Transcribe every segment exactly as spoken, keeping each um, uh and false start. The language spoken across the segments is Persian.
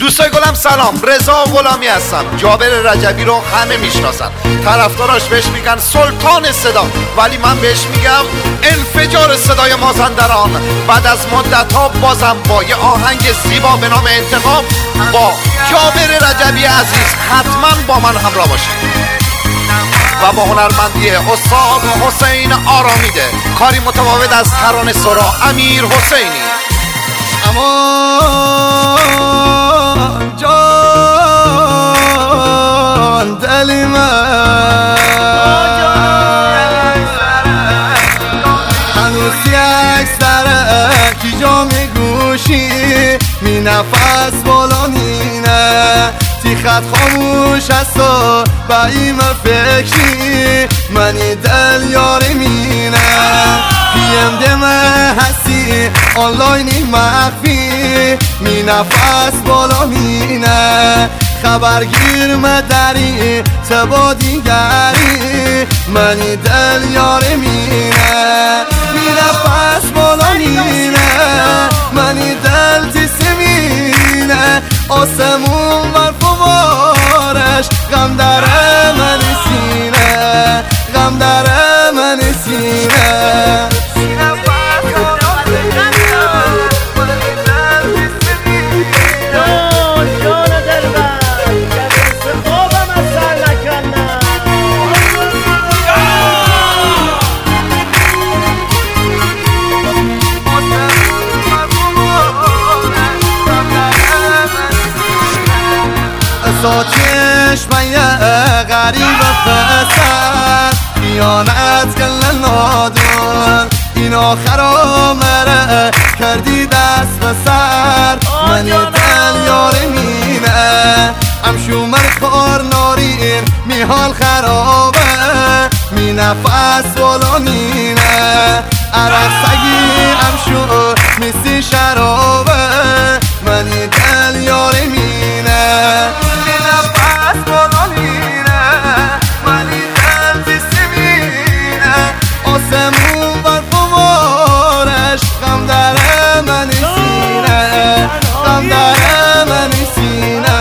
دوستای گلم سلام، رضا غلامی هستم. جابر رجبی رو همه میشناسن، طرفداراش بهش میگن سلطان صدا، ولی من بهش میگم انفجار صدای مازندران. بعد از مدت ها بازم با یه آهنگ زیبا به نام انتقام با جابر رجبی عزیز حتما با من همراه باشید و با هنرمندی استاد حسین آرامیده، کاری متفاوت از ترانه سرا امیر حسینی. امان جان دلی من هنوز یک سره کی جا می گوشی می نفس بالا مینه تی خط خاموش است و با این فکری منی دل یاری مینه پیم دمه هستی آنلاینی مخفی می نفس بالا مینه خبرگیر مدری تبا دیگری منی دل یاری مینه می نفس بالا مینه منی دل تیسی مینه آسمون بر فوارش غم داره منی سینه غم داره منی سینه چشم یه غریب پسر خیانت کل نادون این آخرا مره کردی دست به سر منی دل یاری مینه امشو من کار ناریم می حال خرابه می نفس بالا مینه عرق سگی امشو میسی شرابه منی دل یاری مینه آسمون بر فوارش غم داره منی سینه غم داره منی سینه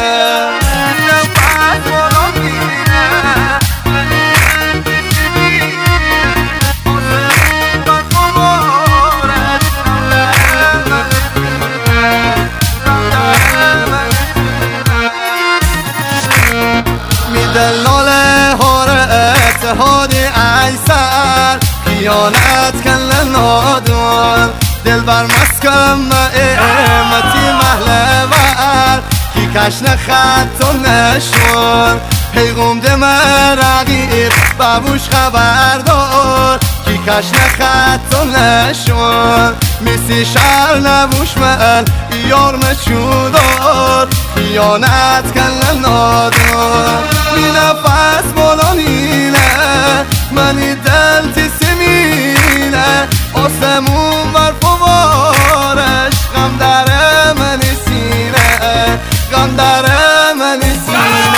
میدلاله هاره اتحادی ایسر خیانت کن نادون دل بر مسکم اعمتی محله ور کی کشن خط و نشون پیغم ده من رقیب بابوش خبردار کی کشن خط و نشون میسی شر نبوش من یار مچودار خیانت کن نادون می نفس بالا نینه منی دل تیسی مینه آسمون بر فوارش غم داره منی سینه غم داره منی سینه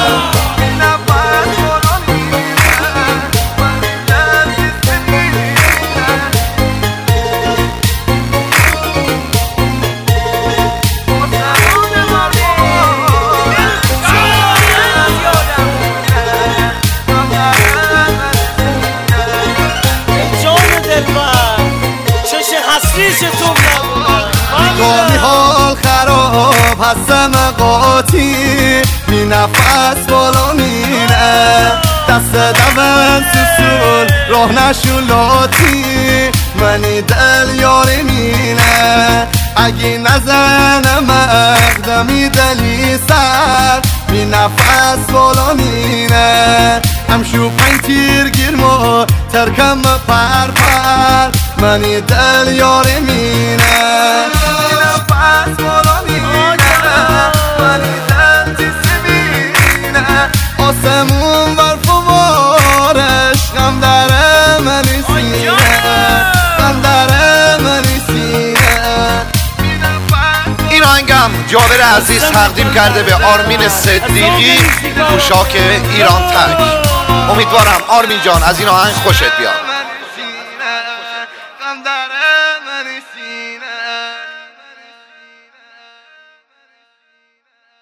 میگامی حال خراب هستم قاطی می نفس بالا مینه دست دمن سسول راه نشون لاتی منی دل یاری مینه اگه نزنه مقدمی دلی سر می نفس بالا مینه همشو پنج تیر گیرما ترکم پر پر منی دل یاری مینه می نفس بالا مینه منی دل تیسی مینه آسمون بر فوارش غم داره منی سینه غم داره منی سینه. این آهنگم جابر عزیز تقدیم کرده به آرمین صدیقی، پوشاک ایران تک. امیدوارم آرمین جان از این آهنگ خوشت بیاد.